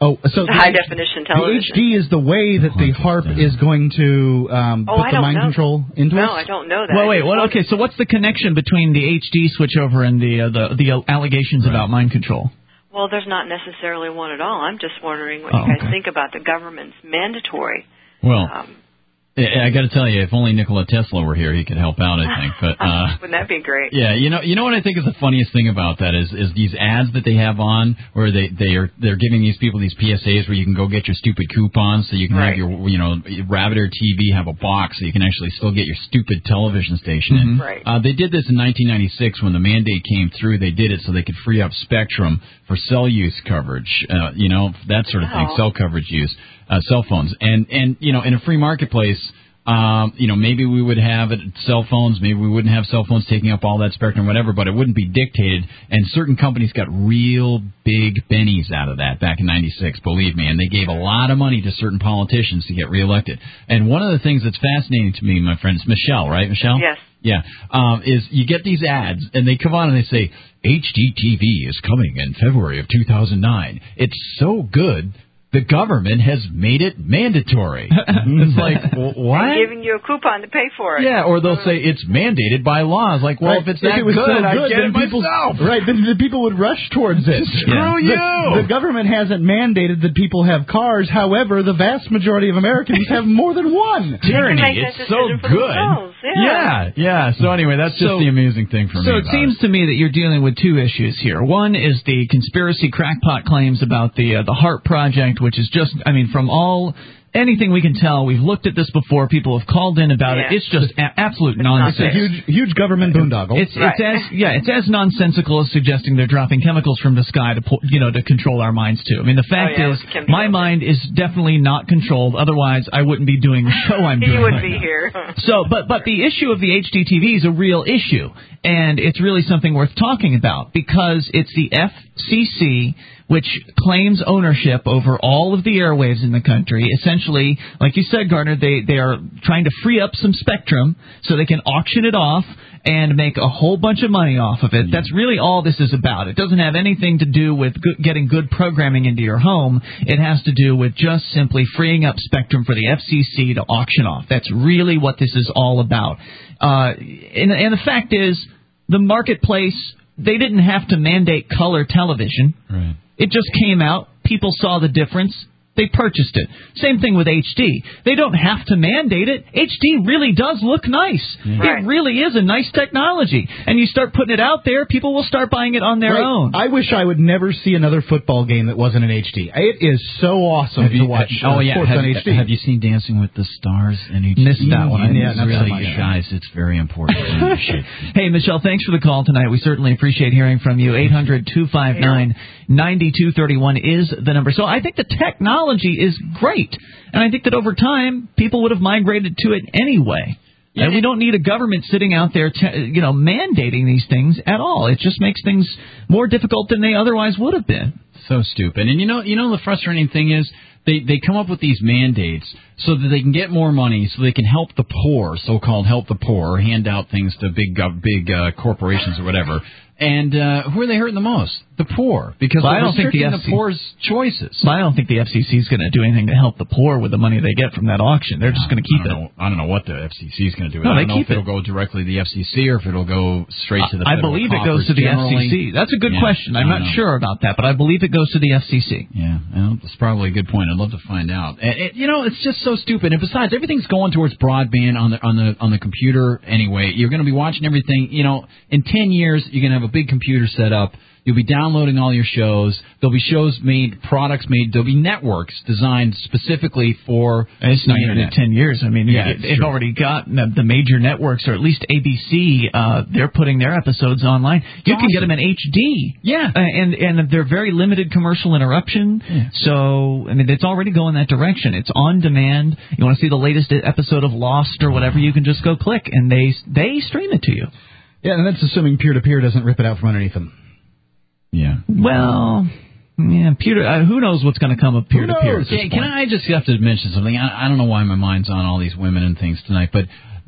Oh, so the high definition television. The H D is the way that the HAARP is going to um, Oh, put I the don't mind know. control into No, us? I don't know that. Well, I wait. just What? wondered- Okay, so what's the connection between the H D switchover and the uh, the the allegations about mind control? Well, there's not necessarily one at all. I'm just wondering what Oh, you guys okay. think about the government's mandatory. Well, Um, I, I got to tell you, if only Nikola Tesla were here, he could help out. I think, but. Uh, wouldn't that be great? Yeah, you know, you know what I think is the funniest thing about that is is these ads that they have on where they they are they're giving these people these P S As where you can go get your stupid coupons so you can Right. have your you know Rabbit or T V have a box so you can actually still get your stupid television station in. Mhm. Right. Uh, they did this in nineteen ninety-six when the mandate came through. They did it so they could free up spectrum for cell use coverage, uh, you know that sort of thing, Wow. cell coverage use, uh, cell phones, and and you know in a free marketplace. Um, you know, maybe we would have it, cell phones, maybe we wouldn't have cell phones taking up all that spectrum, whatever, but it wouldn't be dictated. And certain companies got real big bennies out of that back in ninety-six, believe me. And they gave a lot of money to certain politicians to get reelected. And one of the things that's fascinating to me, my friend, is Michelle, right, Michelle? Yes. Yeah, um, is you get these ads, and they come on and they say, H D T V is coming in February of two thousand nine. It's so good. The government has made it mandatory. It's like, w- what? And giving you a coupon to pay for it. Yeah, or they'll say it's mandated by law. It's like, well, Right. if it's that it was good, so I good, get then it people, myself. Right, then the people would rush towards it. Screw The- you! The government hasn't mandated that people have cars. However, the vast majority of Americans have more than one. Tyranny, make it's that so decision for good. themselves, yeah. yeah, yeah. So anyway, that's just So- the amazing thing for me. So it about seems to me that you're dealing with two issues here. One is the conspiracy crackpot claims about the uh, the HAARP project, which is just, I mean, from all anything we can tell, we've looked at this before. People have called in about Yeah. it. It's just a- absolute It's nonsense. a huge, huge government boondoggle. It's, Right. it's as yeah, it's as nonsensical as suggesting they're dropping chemicals from the sky to pu- you know to control our minds too. I mean, the fact Oh, yeah, is, with chemtrails. my mind is definitely not controlled. Otherwise, I wouldn't be doing the show I'm doing. You would right be now. here. So, but but the issue of the H D T V is a real issue, and it's really something worth talking about because it's the F C C which claims ownership over all of the airwaves in the country. Essentially, like you said, Gardner, they they are trying to free up some spectrum so they can auction it off and make a whole bunch of money off of it. That's really all this is about. It doesn't have anything to do with good, getting good programming into your home. It has to do with just simply freeing up spectrum for the F C C to auction off. That's really what this is all about. Uh, and, and the fact is, the marketplace, they didn't have to mandate color television. Right. It just came out. People saw the difference. They purchased it. Same thing with H D. They don't have to mandate it. H D really does look nice. Right. It really is a nice technology. And you start putting it out there, people will start buying it on their Right. own. I wish I would never see another football game that wasn't in H D. It is so awesome Have to you, watch oh uh, yeah, sports have, on H D. have you seen Dancing with the Stars in H D? Missed that one. I It's didn't, not so really, much. guys, it's very important. You should- Hey, Michelle, thanks for the call tonight. We certainly appreciate hearing from you. eight hundred two five nine nine two three one is the number. So I think the technology is great. And I think that over time, people would have migrated to it anyway. Yeah. And we don't need a government sitting out there, te- you know, mandating these things at all. It just makes things more difficult than they otherwise would have been. So stupid. And you know, you know the frustrating thing is they they come up with these mandates so that they can get more money, so they can help the poor, so-called help the poor, or hand out things to big gov- big uh, corporations or whatever. And uh, who are they hurting the most? The poor, because Well, I they're don't think the restricting F C the poor's choices. But I don't think the F C C is going to do anything to help the poor with the money they get from that auction. They're just going to keep I don't it. know, I don't know what the F C C is going to do. No, I they don't know keep if it'll it. go directly to the F C C or if it'll go straight to the I federal believe it coffers goes to the generally. F C C. That's a good Yeah, question. I'm I not don't know. sure about that, but I believe it goes to the F C C. Yeah, well, that's probably a good point. I'd love to find out. And it, you know, it's just so stupid. And besides, everything's going towards broadband on the on the on the computer anyway. You're going to be watching everything. You know, in ten years, you're going to have a big computer set up. You'll be downloading all your shows. There'll be shows made, products made. There'll be networks designed specifically for It's not the even in internet. ten years. I mean, Yeah, it, it's they've true. already got the, the major networks, or at least A B C. Uh, they're putting their episodes online. You can get them in H D. Yeah, uh, and and they're very limited commercial interruption. Yeah. So I mean, it's already going that direction. It's on demand. You want to see the latest episode of Lost or whatever? You can just go click, and they they stream it to you. Yeah, and that's assuming peer-to-peer doesn't rip it out from underneath them. Yeah. Well, yeah, peer. Uh, who knows what's going to come of peer to peer? Can, can I just have to mention something? I, I don't know why my mind's on all these women and things tonight, but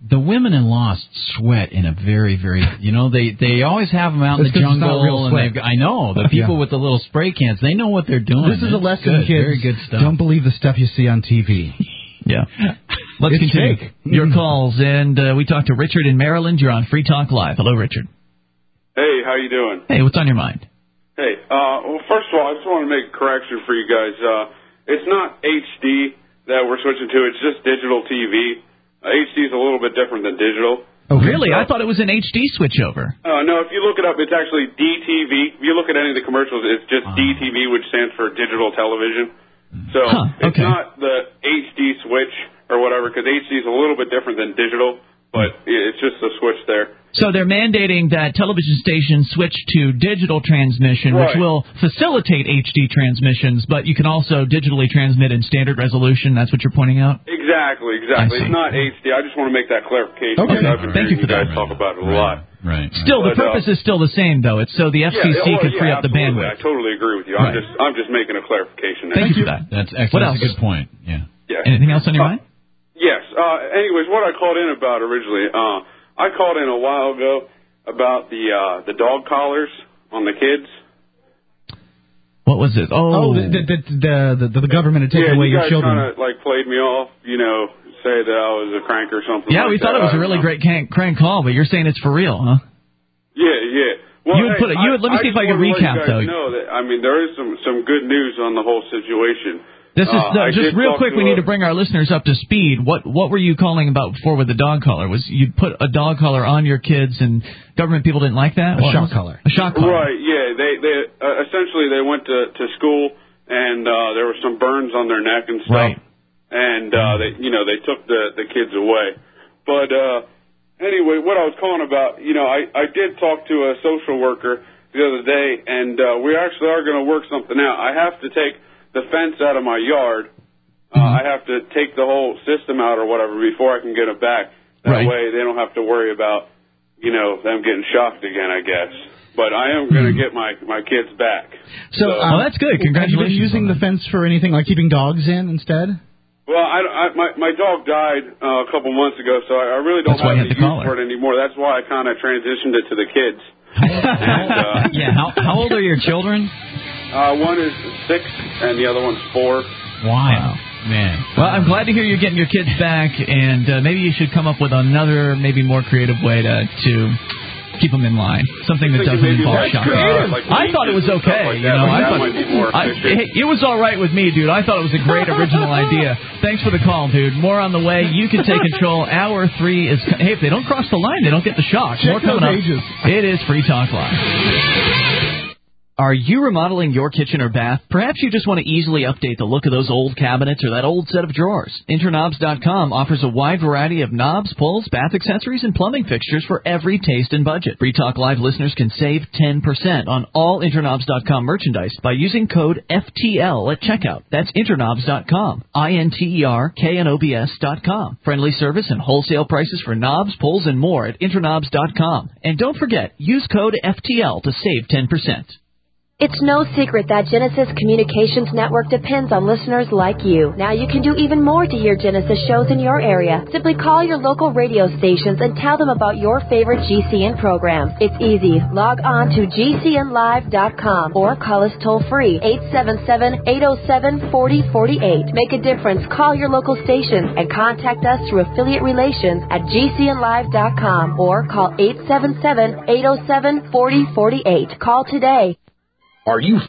The women in Lost sweat in a very, very, you know, they they always have them out in It's the 'cause it's not jungle. real And sweat. they've, I know, the people Yeah. with the little spray cans, they know what they're doing. This is a It's lesson, good, kids. Very good stuff. Don't believe the stuff you see on T V. Yeah. Let's It's continue. fake. Your calls, and uh, we talked to Richard in Maryland. You're on Free Talk Live. Hello, Richard. Hey, how you doing? Hey, what's on your mind? Hey, uh, well, first of all, I just want to make a correction for you guys. Uh, it's not H D that we're switching to. It's just digital T V. Uh, H D is a little bit different than digital. Oh, really? I thought it was an H D switchover. Uh, no, if you look it up, it's actually D T V. If you look at any of the commercials, it's just D T V, which stands for digital television. So Huh, it's okay. not the H D switch or whatever, because H D is a little bit different than digital, but it's just a switch there. So they're mandating that television stations switch to digital transmission, which Right. will facilitate H D transmissions, but you can also digitally transmit in standard resolution. That's what you're pointing out? Exactly, exactly. I see. It's not H D. I just want to make that clarification. Okay. because I've been Thank hearing you for guys that. talk about it a lot. Right. Still, the But, uh, purpose is still the same, though. It's so the F C C Yeah, well, can yeah, free up the absolutely. bandwidth. I totally agree with you. I'm Right. just, I'm just making a clarification. there. Thank you for that. That's excellent. What That's else? a good point. Yeah. Yeah. Anything else on your mind? Yes. Uh, anyways, what I called in about originally, uh, I called in a while ago about the uh, the dog collars on the kids. What was it? Oh, Oh, the the the, the, the government had taken yeah, away you your guys children. kind of like played me off, you know, say that I was a crank or something. yeah, like we thought that. it was I a don't really know. great crank, crank call, but you're saying it's for real, huh? Yeah, yeah. Well, You would hey, put it- you would- let me I, see if I just can wanted to recap, let you though. guys know that, I mean, there is some some good news on the whole situation. This is Uh, no, I just did real talk quick. to We a- need to bring our listeners up to speed. What what were you calling about before with the dog collar? Was you put a dog collar on your kids and government people didn't like that? A What shock was it? collar. A shock collar. Right, yeah. They they uh, essentially they went to to school and uh there were some burns on their neck and stuff. Right. And uh they you know, they took the the kids away. But uh anyway, what I was calling about, you know, I I did talk to a social worker the other day, and uh we actually are going to work something out. I have to take the fence out of my yard. Uh, I have to take the whole system out or whatever before I can get it back. That Right. way they don't have to worry about, you know, them getting shocked again, I guess. But I am going to get my my kids back. So, So- um, Well, that's good. Have you Congratulations been using on the fence for anything like keeping dogs in instead? Well, I, I, my my dog died uh, a couple months ago, so I, I really don't That's why have you any had the use collar. for it anymore. That's why I kind of transitioned it to the kids. and, uh, Yeah. How how old are your children? uh, one is six, and the other one's four. Wow. Man. Well, I'm glad to hear you're getting your kids back, and uh, maybe you should come up with another, maybe more creative way to to keep them in line. Something that Thinking doesn't maybe involve like, shock. uh, like I thought it was leashes and stuff okay. like You that, know, but I that thought might be more I, efficient. hey, it was all right with me, dude. I thought it was a great original idea. Thanks for the call, dude. More on the way. You can take control. Hour three is. Hey, if they don't cross the line, they don't get the shock. Check More coming those up. ages. It is Free Talk Live. Are you remodeling your kitchen or bath? Perhaps you just want to easily update the look of those old cabinets or that old set of drawers. Interknobs dot com offers a wide variety of knobs, pulls, bath accessories, and plumbing fixtures for every taste and budget. Free Talk Live listeners can save ten percent on all Interknobs dot com merchandise by using code F T L at checkout. That's Interknobs dot com. I N T E R K N O B S dot com. Friendly service and wholesale prices for knobs, pulls, and more at Interknobs dot com. And don't forget, use code F T L to save ten percent. It's no secret that Genesis Communications Network depends on listeners like you. Now you can do even more to hear Genesis shows in your area. Simply call your local radio stations and tell them about your favorite G C N programs. It's easy. Log on to G C N live dot com or call us toll free eight seven seven, eight oh seven, four oh four eight. Make a difference. Call your local station and contact us through affiliate relations at G C N live dot com or call eight seven seven, eight oh seven, four oh four eight. Call today. Are you